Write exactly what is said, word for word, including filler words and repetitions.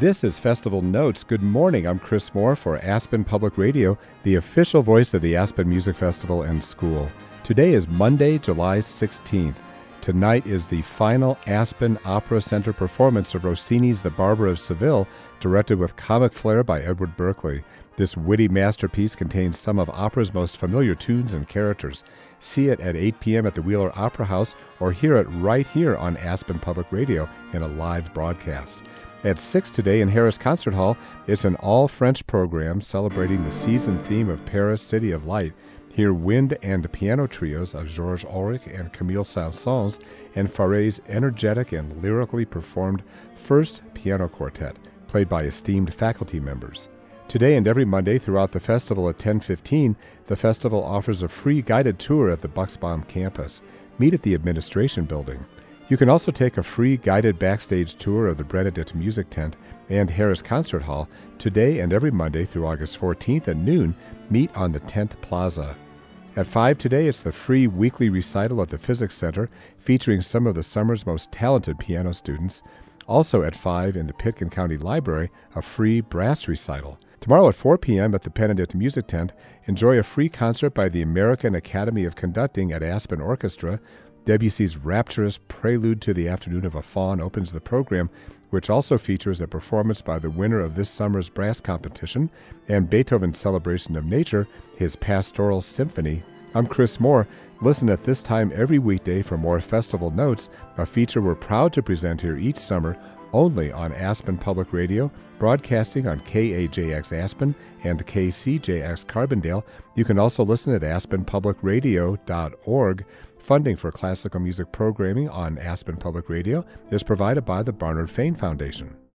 This is Festival Notes. Good morning. I'm Chris Moore for Aspen Public Radio, the official voice of the Aspen Music Festival and School. Today is Monday, July sixteenth. Tonight is the final Aspen Opera Center performance of Rossini's The Barber of Seville, directed with comic flair by Edward Berkeley. This witty masterpiece contains some of opera's most familiar tunes and characters. See it at eight p.m. at the Wheeler Opera House or hear it right here on Aspen Public Radio in a live broadcast. At six today in Harris Concert Hall, it's an all-French program celebrating the season theme of Paris, City of Light. Hear wind and piano trios of Georges Auric and Camille Saint-Saëns and Fauré's energetic and lyrically performed first piano quartet, played by esteemed faculty members. Today and every Monday throughout the festival at ten fifteen, the festival offers a free guided tour at the Bucksbaum campus. Meet at the administration building. You can also take a free guided backstage tour of the Benedict Music Tent and Harris Concert Hall. Today and every Monday through August fourteenth at noon. Meet on the Tent Plaza. At five today, it's the free weekly recital at the Physics Center featuring some of the summer's most talented piano students. Also at five in the Pitkin County Library, a free brass recital. Tomorrow at four p.m. at the Benedict Music Tent, enjoy a free concert by the American Academy of Conducting at Aspen Orchestra. Debussy's rapturous Prelude to the Afternoon of a Faun opens the program, which also features a performance by the winner of this summer's brass competition and Beethoven's Celebration of Nature, his Pastoral Symphony. I'm Chris Moore. Listen at this time every weekday for more Festival Notes, a feature we're proud to present here each summer only on Aspen Public Radio, broadcasting on K A J X Aspen and K C J X Carbondale. You can also listen at aspen public radio dot org. Funding for classical music programming on Aspen Public Radio is provided by the Barnard Fane Foundation.